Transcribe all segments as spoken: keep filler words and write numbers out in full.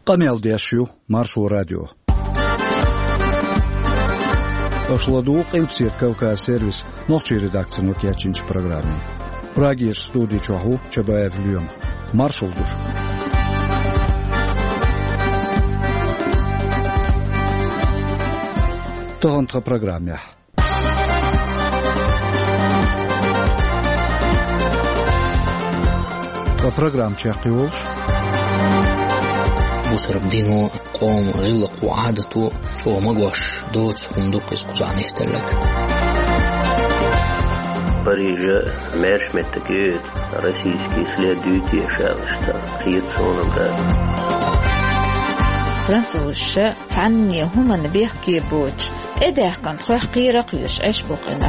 قميل ديشيو مارشو راديو أشلدوق إلبسيت كوكا سيرفيس نوخشي редакция نوكياتشينش программе. Прагиш студии чоху Чабаев Льем. Маршал душ. Тогонтра программе. По программе чахтиолш. بوسر بدينو قوم غلق وعادته شو مقوش دوت خندق يسقط يستلك Парижа мерш метакет российский следующий шалшта خيتصونم ده فرنسوش تعني هما نبيحكي بوش إذا كان خوخ قيرق يش عش بقنا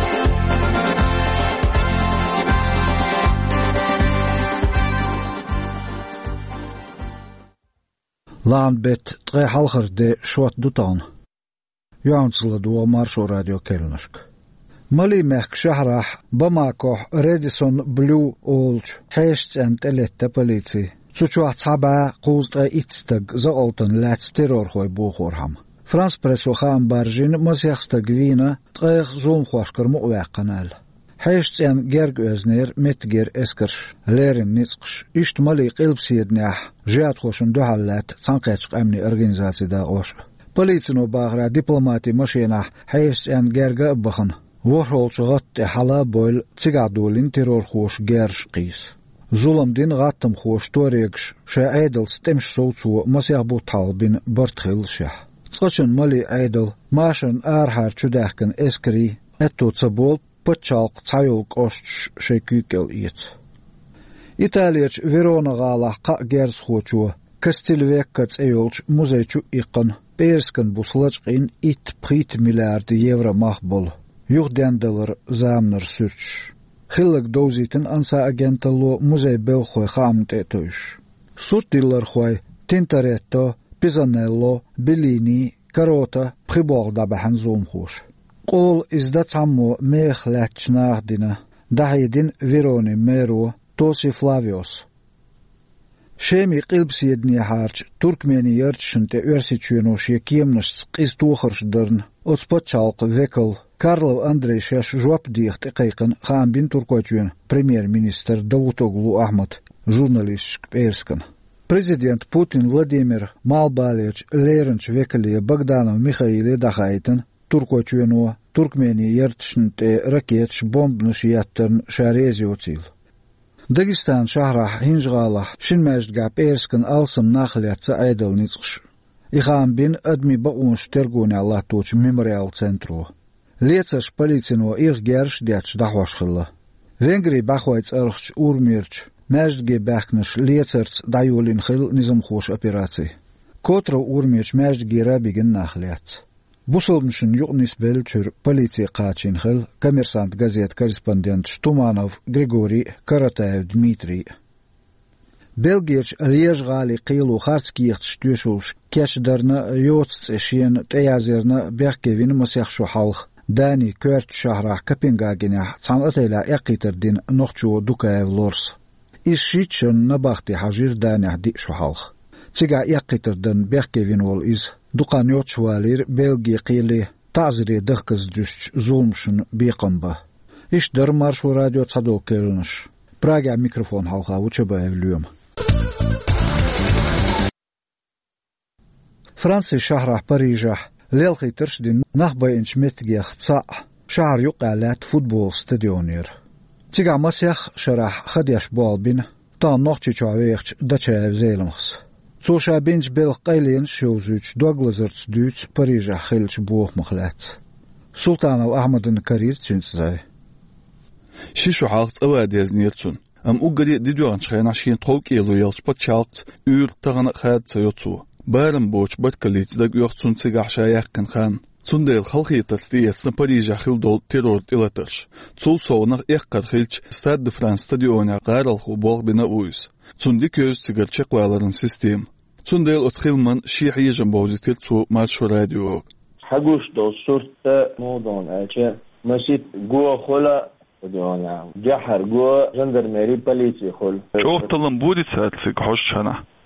لان بيت تغي حلخر دي شوات دوتان يعنصل دو مارشو راديو كيلنشك مالي مخ شهرح بماكو ريديسون بلو اولج حيشت انت التا بوليسي سوچوات صابا قوزت ايتستق زولتن لاتس تيرور خوي بوخورهم فرانس بريسو خام بارجين مسيخستق وينا تغيخ زوم خواشكر مؤواق قنال حيشت ان جيرج ازنير متجير اسكرش ليرين نسقش اشت مالي قلب سيدناح جات خوشن دوحلات تنقيتش امني ارغنزاتي دا غوش بوليسنو باغرا دبلوماتي مشيناح حيشت ان جيرج ابخن وحول شغط حلا بول تيغادولين تيرور خوش جيرش قيس ظلم دين غاتم خوش توريكش شا عيدل ستمش صوتو مسيح بو طالبين برتخيل شح تسقشن مالي عيدل ماشن ارحار چوداحكن اسكري اتو تسبول بتشالق تايولق اوش شيكيكل ايت ايطالياچ فيرونا غالا قا جيرس خوچو كاستيلويكاتس ايولچ موزيچو ايقن بيرسكن بوسلچقين ايت بريت مليارد يورو مخبول يغدان دولار زامنر سيرش خلق دوزيتن انسا اجنتلو موزي بلخوي خامت اتوش سوت ديلر خوي تنتريتو بيزانيلو بليني كاروتا بريبور دابحن زوم خوش قول ازدت عمو ميخ لاتشناغ دينا داهيدين فيروني ميرو توسي فلافيوس شيمي قلب سيدني حارج تركماني يرتشنت ارسي تشينوش يكيمنش قيس توخرش درن اوتسبوت شالق فيكل كارلو أندري شاش جواب ديخت إقيقن خام بين تركواتيون بريمير مينستر داوتوغلو أحمد جورناليست بيرسكن Президент Путин Владимир Малбалич Леренч Векалия Богданов Михаиле Дахайтен Туркоачуенуа Туркмении Яртшнте ракетш бомбнуш яттерн шарезиоцил Дагестан шахрах хинжгалах шинмаждга Пейрскан алсам нахлятца айдал ницкш Ихам бин адми баунш тергуни аллатуч мемориал центру Лецаш полицину их герш дяч дахвашхылла. Венгрий бахвайц архч урмирч, мәждге бәхнеш лецарц дайолин хыл низамхош операций. Котра урмирч мәждге рабиген нахляц. Бусылмшын юqnis белчүр полиция қачин хыл, коммерсант газет корреспондент Штуманов Григорий Каратаев Дмитрий. Белгерч лежгали қилу харцкиихт штюшулш, кешдерна йоцц эшен теязерна бәхкевин масяхшу халх. داني كورت شهر كابينغاجينيا صنعتيلا اقيتر دين نوخشو دوكايف لورس إشيتشن نباختي حجير داني دي شحالخ تيغا اقيتر دين بيخكيفين وول إز دوكان يوتشوالير بيلغي قيلي تعزري دخكز دوش زولمشن بيقنبه إش در مارشو راديو تصدو كيرنش براغا ميكروفون حلقا وچبايف اليوم فرنسي شهر باريجا ليلخي ترشدين نخبا إنش متجيخ تصاع شهر يقالات فوتبول ستاديونير تيجا مسيخ شرح خديش بالبين تان نوخشي شعويخش داتشايف زيلمخس توشا بينج بيل قيلين شوزوش دوغلزرتس دوت باريجا خيلش بوخ مخلات سلطان وأحمد الكرير تنسزاي شيشو حالت أواديز نيرتون أم أقدي ديدوان شخين عشين طوك إيلو يلش باتشالت أور تغنق خاد سيوتسو بارم بوش باتكاليت داق يوختسون تيغاح شاياقن خان تسونديل خلقية تلتيتنا باريجا خيل دول تيرور تيلاترش تسول صونق إيقار خيلش ستاد دي فرانس ستاديونا غارل خوبوغ بنا اويس تسوندي كيوز تيغر چقوالارن سيستيم تسونديل اتخيل من شيح يجن بوزي تلتسو مارشو راديو حقوش دو صورت موضون اچه مسيت قوة خلا ستاديونا جحر قوة جندرميري بليسي خل شوف طلن بودي تساتلك حوش شنا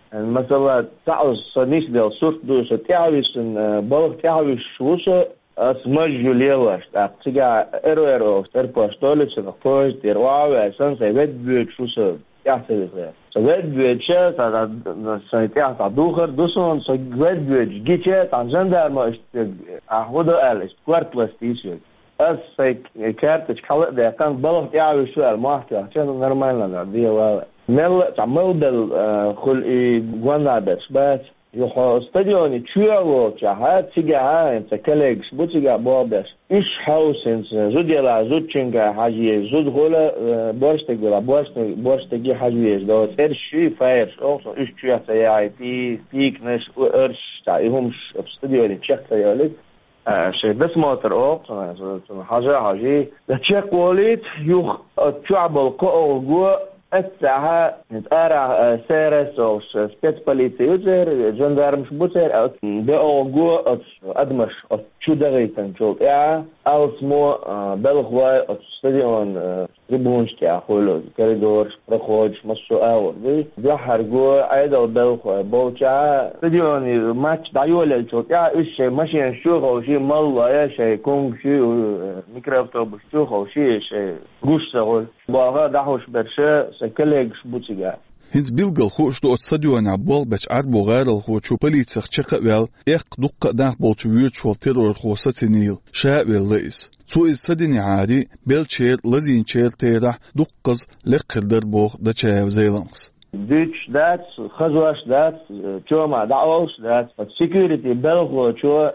مثلا تعرف صنيش دل صورت دوش تعرفش إن بالغ تعرفش وش اسمج ليواش تاقتيجا إرو إرو ترباش دولش نقطش ترواه عشان سيبت بيت شو سو يحصل خير سيبت بيت شة تا سيتيح تا دوخر دوسون سيبت بيت جيتة تانجندر ما است أخوده أل است كوارت وستيشة أس سيك كارتش خلق ده كان بالغ تعرفش شو المحتوى عشان نورمال لا دي ولا مل تعمل بال خل جوانا بس بس يخ استاديوني تشوفه جهات تجاه أنت كليكس بتجاه بابس إيش هاوسنس زودي لا زودشينجا حاجي زود غلا بورستيجلا بورستي بورستيجي حاجيش ده ترشي فاير أوصل إيش تشوف سياي في فيك نش وإرش تعيهمش استاديوني تشك سيالك شيء بس موتر أوصل حاجة حاجي تشك وليد يخ تشعب القو جو الساعة نتقارع سيرس أو سبيتسباليتي يوزر جندرم شبوتر بأو جو أدمش شو دغيتن شو إيه أو سمو بلغوا استاديون تريبونش تأخذه كريدور رخوج مشو أول دي بيحر جو أيضا بلغوا بوجا استاديون ماتش دايول شو إيه إيش ماشي نشوف أو شيء مالله إيه شيء كونغ شيء ميكروفون بشوف أو شيء شيء جوش سهول باها دحوش برشة سكليكش بوتيجا هنز بيلقل خوش دو استاديون عبول بچ عربو غير الخوشو بليتسخ چقا ويل ايق دقا داخ بولچو ويوتشوال تيرور خوصة تنيل شاء ويل لئيس تو استاديني عادي بيل چير لزين چير تيرح دقز لقردر بوغ دا چاو زيلانس دوش دات خزواش دات چو ما دعوش دات سيكوريتي بلغو چو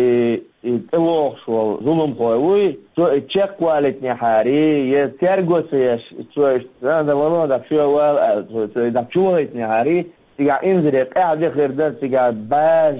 تلوخ شو ظلم خوي تو تشيك كواليت نهاري يترجو سيش تو هذا والله ده شو وال ده شو هيت نهاري تيجا انزل قاعد غير ده تيجا باج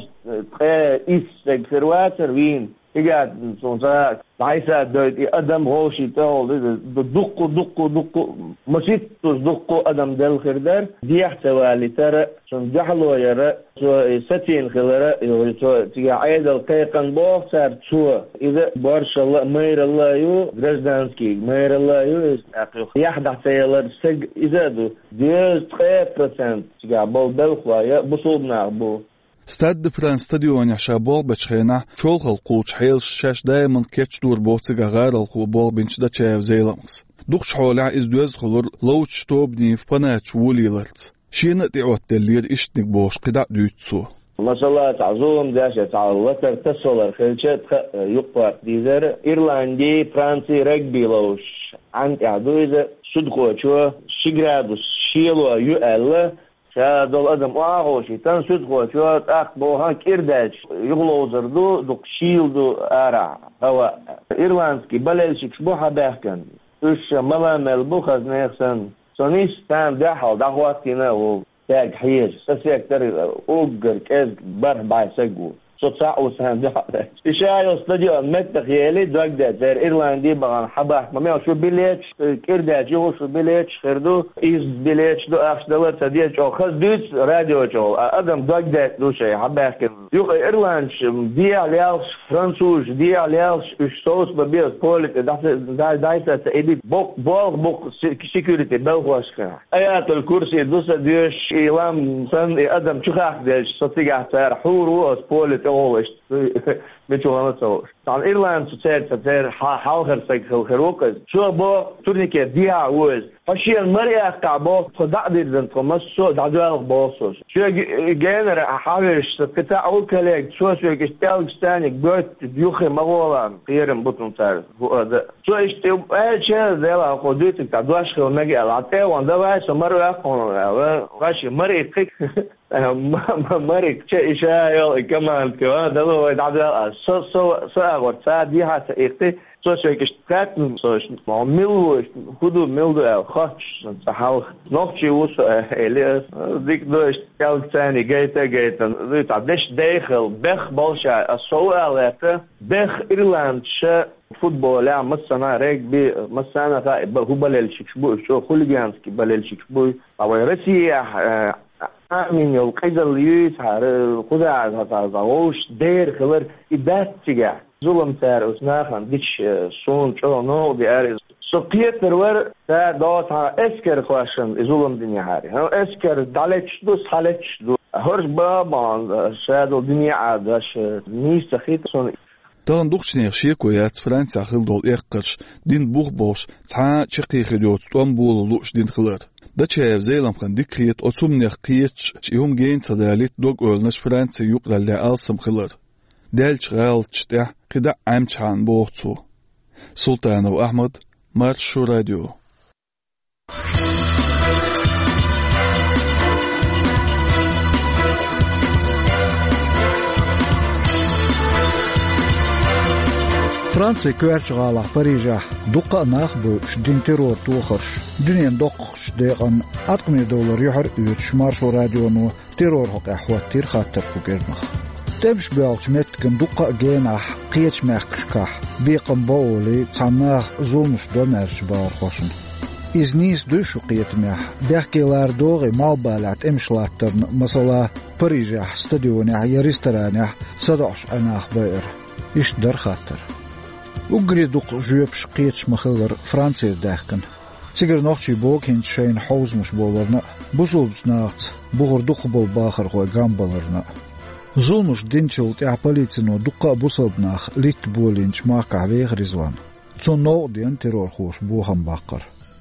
تخ إيش كرواتر وين تيجا صنصا عايزة ده أدم هوشي تقول ده دق دق دق مشيت تصدق أدم ده الخير ده دي احتوالي ترى شن جحلو يرى شو ستين خلرة شو تيجي عيد القيقن بوخ صار شو إذا بارش الله مير الله يو гражданский مير الله يو يحدث سيلر سج إذا دو ديز تخيل برسنت تيجي بول بالخوايا بصوبنا بو ستاد فران ستاديون يحشابول بچخينا شولخل قوش حيل شاش دايما كيتش دور بوتسيغا غير الخوبول بنش دا چايف زيلانس دوخش حولع إز دوز خلور لوش توبني فبناتش ووليلرت شينا تعوت دلير إشتنك بوش قدع دوتسو ما شاء الله تعزوهم داشة تعالوتر تسولر خلشت يقوى ديزر إيرلاندي فرانسي رجبي لوش عن إعدوزة صدقوا شو شجرادوس شيلوا يؤل شادول أدم واغوشي تان صدقوا شو أخبوها كيرداش يغلوزردو دوك شيلدو أرع هوا إيرلانسكي بلالشك شبوها باحكن إيش ملامل بوخز نيخسن سونيش تان داحل داخواتينا و تاج حيج سسيكتر اوغر كاز بر باي سجو صوت وسهم ده إشاعة استوديو متى خيالي دوك ده زير إيرلاندي بغان حباه ما ميو شو بيليتش كيردا جو شو بيليتش خردو إيز بيليتش دو أخش دولت سديت جو خز دوت راديو جو أدم دوك ده دو شيء حباه كن يو إيرلاندش دي عليالش فرنسوش دي عليالش إشتوس ببيز بوليت ده ده دايتا تأدي بوك بوك بوك سيكوريتي بلغوش كنا آيات الكرسي دوس ديش إيلام سن أدم شو خاخ ديش صديق أحتار حورو أس بوليت أولش بيشوفنا سوا طبعا إيرلاند تصير تصير حاضر سيكل خروقز شو بو تورنيكي ديها وز فشي المرية كعبو خدع ديزن تمسو دعوة بوسوس شو جينر حاولش تقطع أول كليك شو شو كشتال كشتاني قلت بيوخي مغولا غيرم بطن تعرف هو هذا شو إشتي أي شيء زي لا خديتك تعدواش خو نجي العتاء وانده باش مرة أخون غاشي مرة يتخيك مرة شيء شايل كمان كمان ده هو دعوة سو سو سو أقول سادي حتى إختي سو شو كشتات سو ما ميلو خدو ميلو خش تحاول نقشي وش إليس ذيك دوش كل ثاني جيتا جيتا ذي تعدش داخل بخ بالشة السؤال هذا بخ إيرلاند شا فوتبول يعني مثلا رجبي مثلا هو بللشك شبو شو خوليجانسكي بللشك شبو أو روسيا آمين يو كيزر ليوس هار خدا هذا زاوش دير خبر إدات تيجا ظلم تار وسناخن ديش سون شو نو بيارز سقيت الور تا دوت ها اسكر خواشن ظلم دنيا هاري ها اسكر دالتش دوس حالتش دو هرش بابان شادو دنيا عادش نيس تخيت سون تان دوخشنير شيكويات فرنسا خلدول اقرش دين بوخ بوش تا چقي خليوت توم بول لوش دين خلر دا چايف زيلم خن ديكريت اوتسومنير قيتش يوم جين تداليت دوغ اولنش فرنسا يقرل لألسم خلر دالش غالتش تح قدا عمچان بوغتو سلطان وأحمد مارشو راديو فرنسا كوارشغالة باريجا دقة ناخبو شدين تيرور توخرش دنيان دق شديقن أتقمي دولار يحر يوتش مارشو راديو نو تيرور هق أحوات تير خاطر فوقيرنخ تبش بيالش متكن دقة جيناح قيتش ماخكشكاح بيقن بولي تعناخ زومش دمرش بار خوشن إزنيس دوشو قيت ماح بيحكي لاردوغي مالبالات امشلاترن مثلا باريجاح ستاديوناح يريستراناح صدعش أناخ باير إش در خاطر وقري دوق جوبش قيتش مخلر فرنسا داخكن تيجر نوخشي بوك هنت شين حوز مش بولرنا بوصولبس ناقت بغر دوق بول باخر غوي غامبالرنا زولمش دينشل تاع بوليتسنو دقة بوصلبناخ ليت بولينش ماكع ويغ رزوان تون نوع ديان تيرور خوش بوهم باقر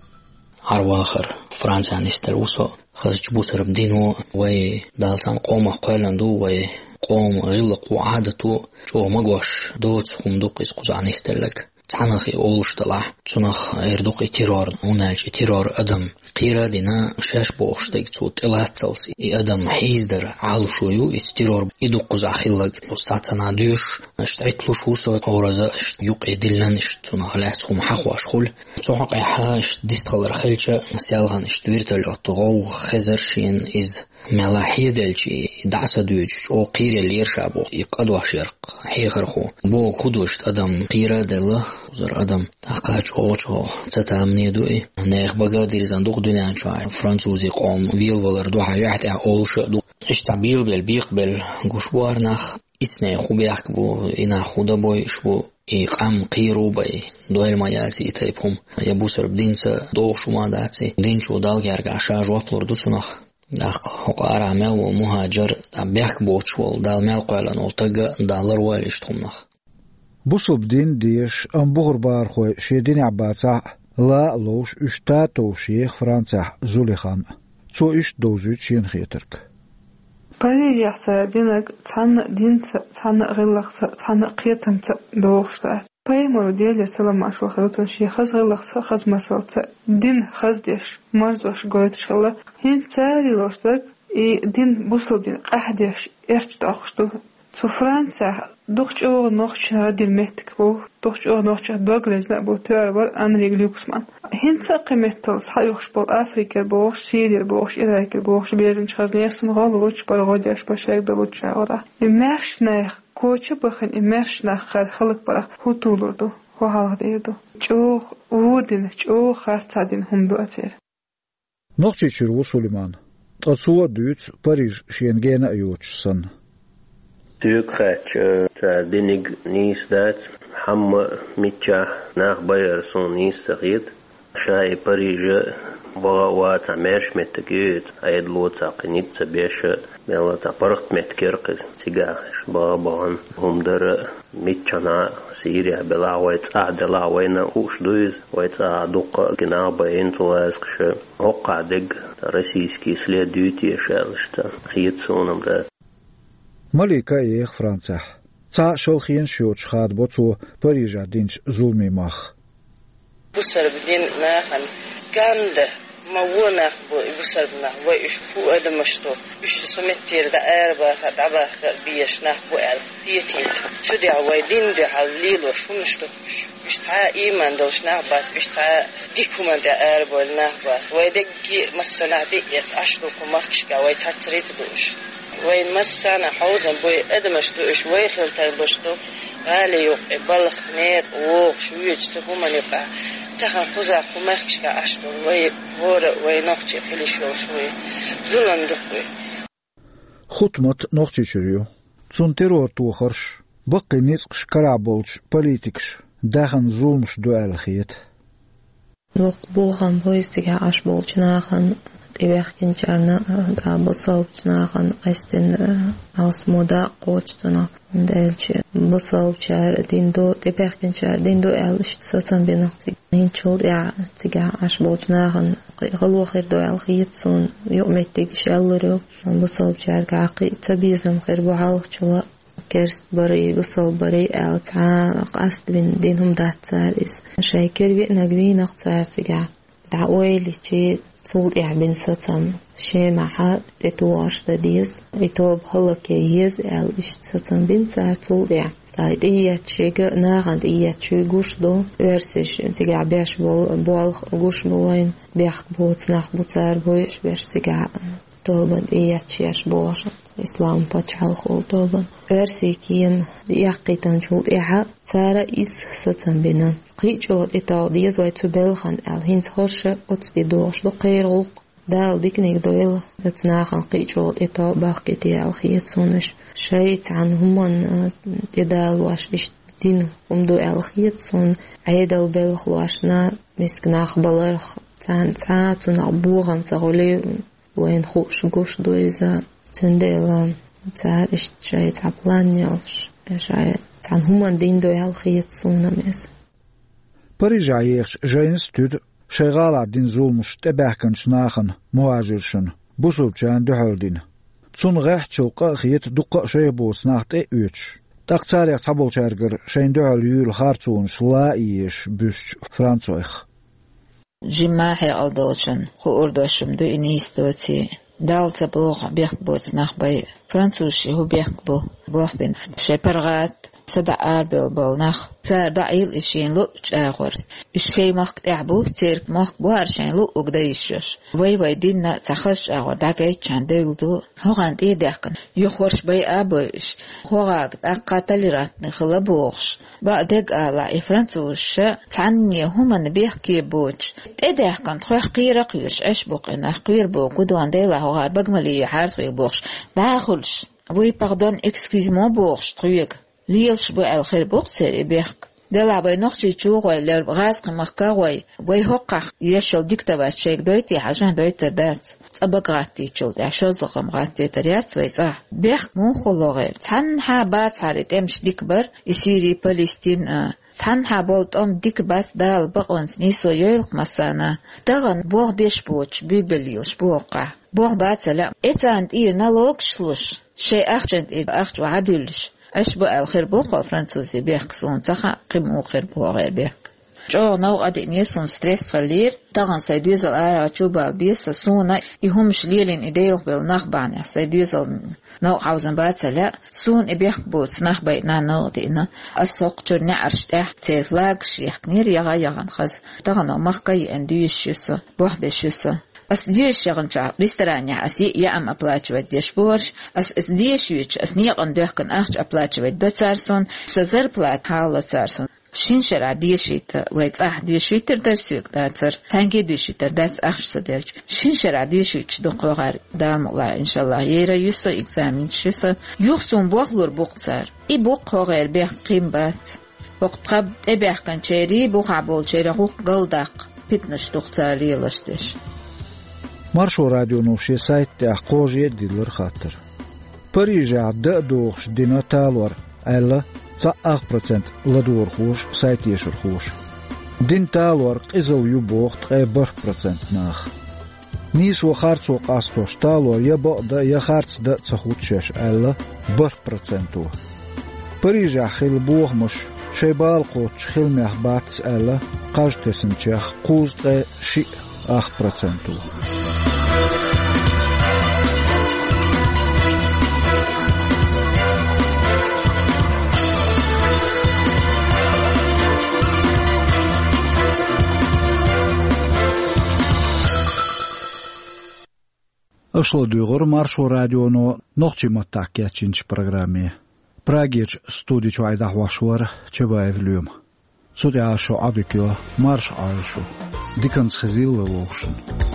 عرواخر فرنسا نستر وصو خزج بوسر بدينو وي دالتان قوم قيلندو وي قوم غلق وعادتو جو مغوش دوت خمدوق اسقزان استلك تعنخي اولش طلع تنخ اردوق تيرور وناج تيرور ادم قيرا دينا شاش بوشتك توت الاتلسي ادم حيزدر عالو شويو تيرور يدوق زاخيلك لوستاتنا ديش نشتعتلوش وصو اورزا يوق ادلن تنخ لاتهم حخواش خول تحق حاش ديستغلر خلچا سيالغان اشتويرتل اتغو خزر شين از ملاحيدلشي دعسة دوج او قيرة ليرشابو يقدوا شرق حيخرخو بو كدوشت ادم قيرة دله وزر ادم تاقاج اوچو تتامني دوئي نيخ بقا دير زندوق دولان شوائي فرانسوزي قوم ويل ولر دوحا يحت اولش دو اشتعبيل بالبيق بالقشوار ناخ اسنى خوبياك بو انا خودا بوي شبو اقام قيرو باي دويل ماياتي تايبهم يبوسر بدينسا دو شما داتي دينشو دالجارق عشاج وطلور دوتنخ داق حقار عمل ومهاجر بيحك بوشول دال مال قيلان والتقى دالر والاشتخمنخ بوصل بدين ديش ام بغر بارخوي شيدين عباتع لا لوش اشتاتو شيخ فرانسا زوليخان تسو اش دوزو تشين خيترك باريجي حتى دينك تحن دين تحن غلق تحن قيتم دوغشتا بايمر ديالي سلام عشو خلوتن شي خز غلق خز مسلت دين خز ديش مرزوش قويت شغله هين تاري لوشتك اي دين بوصل دين قحديش ارش تاخشتو تو فرانسا دوخش او نوخش دين مهتك بو دوخش او نوخش دوغلز لا بو تيربر انري لوكسمان هين تقيمتل صحيوخش بول افريكا بوش سيريا بوش عراق بوش بيرن خزنيسن غالوش بالغوديش باشاك بلوتشاورا امرش ناخ كوچه بخن امرش ناخ خلق برا هوتولردو هو حال ديدو چوخ ودين چوخ خرتادين هم دو اتير نوخشي چرو سليمان تقصوا دوت باريج شينغينا ايوتشسن تيوكخاتش تابينيغ نيس دات حم ميتشا ناخ باير سون نيس تغيد شاي باريج بغوات عماش متكيت ايد لوت عقنيت تبيش ميلا تبرخت متكيرق تيغاش بغبان هم در ميتشانا سيريا بلاويت اعدلاوينا اوش دويز ويت اعدوق جنابا انتوازكش اوقع دق رسيسكي سلي ديوتي شالشتا خيت سونم دات ملكة إيخ فرنسا تا شلخين شوش خاد بوتو باريجا دينش ظلمي ماخ بسر بدين ناخن كامده موونا بو بسر بنا ويش فو ادم مشتو ايش سمتير دا اربا دابا بيش ناخ بو ال تيتي تدي عويدين دي حليل وشو مشتو ايش تا ايمان دوش ناخ بات ايش تا ديكومن دا اربا ناخ بات ويدك مسنا دي اشتو كمخش كا وي تاتريت دوش وين مسنا حوزن بوي ادمش دوش وي خلتر بشتو غالي يوق بلخ نير ووق شويج تفومن يبقى تخن خوزا خمخش كا اشتو وي ورا وي نوخشي خلي شو شوي زلن دقوي خطمت نوخشي شريو تون تيرور توخرش بقي نيسقش كرعبولش بوليتيكش داخن زولمش دوال خيت Bulhan boystiga aş bolçnahan Ebekkin çarna da bosalçnahan asten asmoda qoçtuna delçi bosalçar dindo Ebekkin çar dindo elş satan benaqti inçol ya tiga aş bolçnahan qalu khir do al khiytsun yu'mettik shallu bosalçar qaqi tabizam khir buhalçla كرست بري بصل بري ألتعا قصد من دينهم داتسار إس شاكر بينا قبين اختار تقع دعوالي تي طول إعبين ستن شي محا تتواش داديز إتوب هلك يهيز أل إش ستن بين سار طول إع تايد إيا تشيغ ناغند إيا تشي قوش دو ورسش تقع بيش بول بول قوش بوين بيخ بوت ناخ بوتار بويش بيش تقع توبن إيا تشيش بوشت إسلام بتشعل خول توبن ورسي كيم يقيتن شول إيها تارا إس ستن بينن قيجود إتاو ديز ويتو بلخن الهينز خرشة أتدي دوش دو قير غلق دال ديكنيك دويل اتناخن قيجود إتاو باقي دي الخيط سونش شايت عن همون يدال واش إش دين قمدو الخيط سون عيدال بلخ واشنا مسكناخ بلرخ تان تان عبوغم تغولي وين خوش قوش دويزا تنديلا تار إش شاي تعبلان يالش شاي تان همان دين دو يالخيط سونا ميز بريجا يخش جاينس تود شغالة دين زولمش تباكن شناخن مواجرشن بوسوب جان دهولدين تون غيح تشوقا خيط دقا شاي بوس ناخت اي اوش تاقتاريق صبول شارقر شاين دهول يول خارتون شلا ايش بوش فرانسويخ جماحي ألدوشن خو أردوشم دو إنيستوتي دالتا بوغ بيخبوت نخبي فرانسوشي هو بيخبو بوغ بين شبرغات سدا آربيل بولناخ سار دعيل إشين لو جاغور إشكي مخت إعبو تيرك مخ بوارشين لو أقدايشوش وي وي دينا تخش أغور داقاي چان ديلدو هوغان دي داقن يخورش بي آبوش هوغاق أقاتل راتني خلبوغش بعدك آلا إفرانسوش تعني همان بيحكي بوش إداقن تخوح قيرق يوش أشبوق إنه قير بو قدوان ديلا هوغار بقملي حارثوي بوغش داخلش وي باردون إكسكيزمون بوغش تخيق ليلش بو الخير بوغسر إبيحك دلا بي نخشي تشوغوي لر غاسق مخكاوي وي هقاق يشل ديكتابات شيك دويتي حاجان دويتر دات تبق غاتي تشول دعشوز لغم غاتي تريات ويزاح بيحك مو خلو غير تحن حابات حارت امش ديكبر يسيري فلسطين تحن حابولت ام ديكبات دال بقونس نيسو يويلق مسانا دغن بوغ بيش بوش بيبليلش بوقع بوغ باتلا إتاند إير نالوغ شلوش شي أخجند إير أخج وعدلش أشبه الخير بوقع فرانسوزي بيحكسون تخا قيمو خير بوغ غير بيحك جو نوع أدي نيسون ستريس خلير تغن سيدويز الآرا تشوبا بيسا سونا يهمش ليلين إديلق بالنخباني سيدويز نوع عوزن باتسلا سون إبيحك بوت نخباينا نوع دينا السوق جرني عرشتاح تيرفلاق شيخ نير يغا يغن خز تغن مخكي اندويش شوسا بوح بشوسا أس ديش يغنجا ريستورانيا أسي يا أم أبلاچويت ديش بورش أس أس ديش ويش أس نيقن دوحكن أخش أبلاچويت دو تارسون سزر بلات حالا تارسون شينشرا ديشيت ويت أح ديشيتر درسوك داتر تانجي ديشيتر داس أخش سدرج شينشرا ديشيتش دو قوغار دام الله إن شاء الله يرا يسو إكزامين شسا يوخسون بوغلور بوغتسار إي بوغ قوغير بيح قيم بات وقت قب إبيح كان شيري بوغ عبول شيري غوغ قلداق بيتنش دوغتار يلشتش مرشو راديو نوشي سايت تحقوج يديلر خاطر بريجا دا دوغش دينا تالور ألا تسعة برسنت لدور خوش سايت يشر خوش دين تالور قزل يبوغ تغيبر برسنت ناخ نيس وخارت سوق أستوش تالور يبوغ دا يخارت دا تسخوت شش ألا بر برسنتو بريجا خيل بوغ مش شيبال قوتش خيل ميخ باتس ألا قاج تسنشيخ قوز تغي شيء أخ برسنتو Ошло дюгор маршо радионо нохчи матакя чинч программе. Прагич студич вайдах вашвар чебаевлюм. Судя шо абикё марш айшу. Диканс хазил волшин.